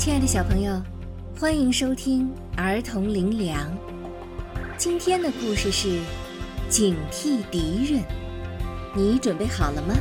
亲爱的小朋友，欢迎收听儿童灵粮。今天的故事是警惕敌人，你准备好了吗？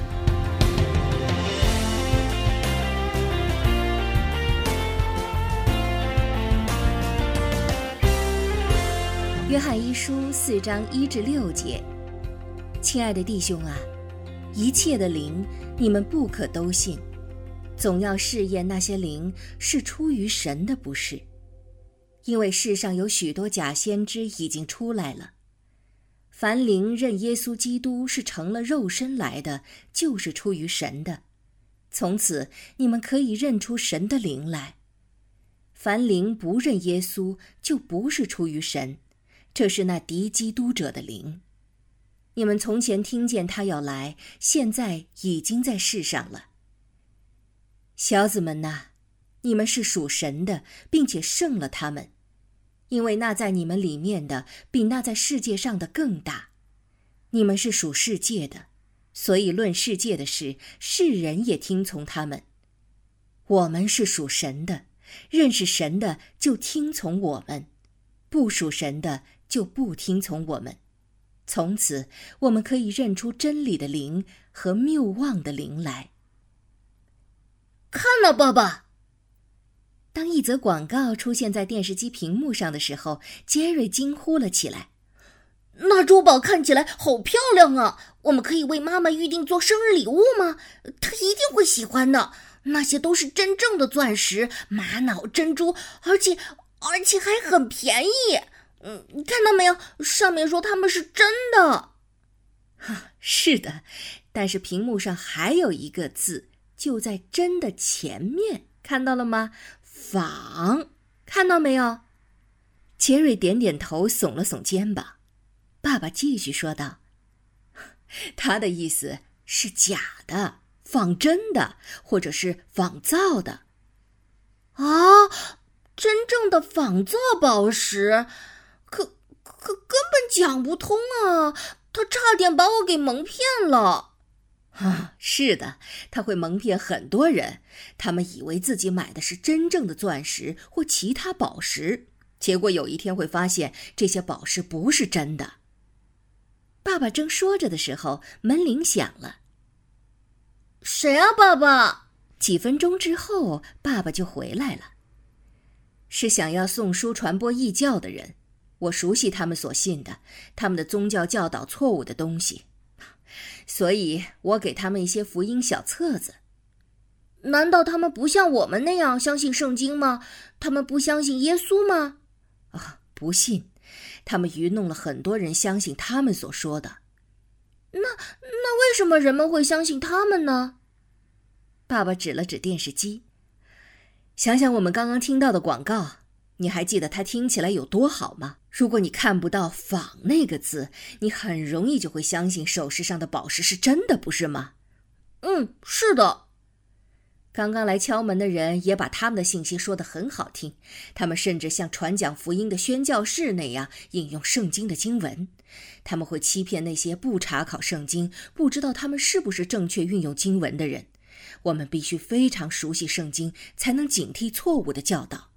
约翰一书4章1至6节，亲爱的弟兄啊，一切的灵你们不可都信，总要试验那些灵是出于神的不是，因为世上有许多假先知已经出来了。凡灵认耶稣基督是成了肉身来的，就是出于神的，从此你们可以认出神的灵来。凡灵不认耶稣，就不是出于神，这是那敌基督者的灵。你们从前听见他要来，现在已经在世上了。小子们呐，你们是属神的，并且胜了他们，因为那在你们里面的比那在世界上的更大。你们是属世界的，所以论世界的事，世人也听从他们。我们是属神的，认识神的就听从我们，不属神的就不听从我们。从此我们可以认出真理的灵和谬妄的灵来。 看啊，爸爸！ 当一则广告出现在电视机屏幕上的时候，杰瑞惊呼了起来。 那珠宝看起来好漂亮啊，我们可以为妈妈预定做生日礼物吗？她一定会喜欢的。那些都是真正的钻石、玛瑙、珍珠，而且还很便宜。你看到没有？上面说它们是真的。 是的，但是屏幕上还有一个字，就在真的前面，看到了吗？仿，看到没有？杰瑞点点头，耸了耸肩膀。爸爸继续说道，他的意思是假的、仿真的，或者是仿造的。 啊，真正的仿造宝石，可根本讲不通啊！他差点把我给蒙骗了。 是的，他会蒙骗很多人，他们以为自己买的是真正的钻石或其他宝石，结果有一天会发现这些宝石不是真的。爸爸正说着的时候，门铃响了。 谁啊，爸爸？ 几分钟之后，爸爸就回来了。是想要送书传播异教的人，我熟悉他们所信的，他们的宗教教导错误的东西，所以我给他们一些福音小册子。 难道他们不像我们那样相信圣经吗？他们不相信耶稣吗？ 不信，他们愚弄了很多人相信他们所说的。 那为什么人们会相信他们呢？ 爸爸指了指电视机。想想我们刚刚听到的广告，你还记得它听起来有多好吗？如果你看不到仿那个字，你很容易就会相信首饰上的宝石是真的，不是吗？ 是的。 刚刚来敲门的人也把他们的信息说得很好听，他们甚至像传讲福音的宣教士那样引用圣经的经文。他们会欺骗那些不查考圣经、不知道他们是不是正确运用经文的人。我们必须非常熟悉圣经，才能警惕错误的教导。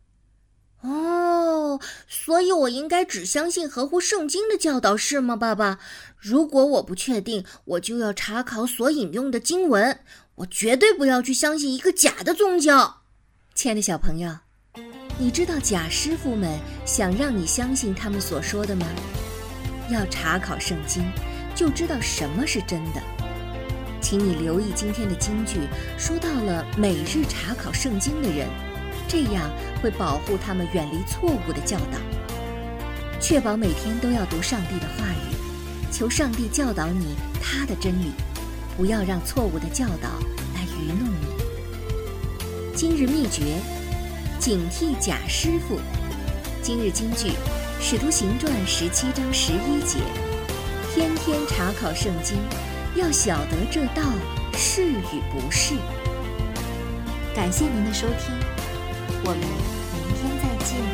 所以我应该只相信合乎圣经的教导，是吗，爸爸？如果我不确定，我就要查考所引用的经文，我绝对不要去相信一个假的宗教。 亲爱的小朋友，你知道假师傅们想让你相信他们所说的吗？要查考圣经，就知道什么是真的。请你留意今天的金句，说到了每日查考圣经的人，这样会保护他们远离错误的教导。确保每天都要读上帝的话语，求上帝教导你他的真理，不要让错误的教导来愚弄你。今日秘诀：警惕假师傅。今日金句：使徒行传17章11节。天天查考圣经，要晓得这道是与不是。感谢您的收听，我们明天再见。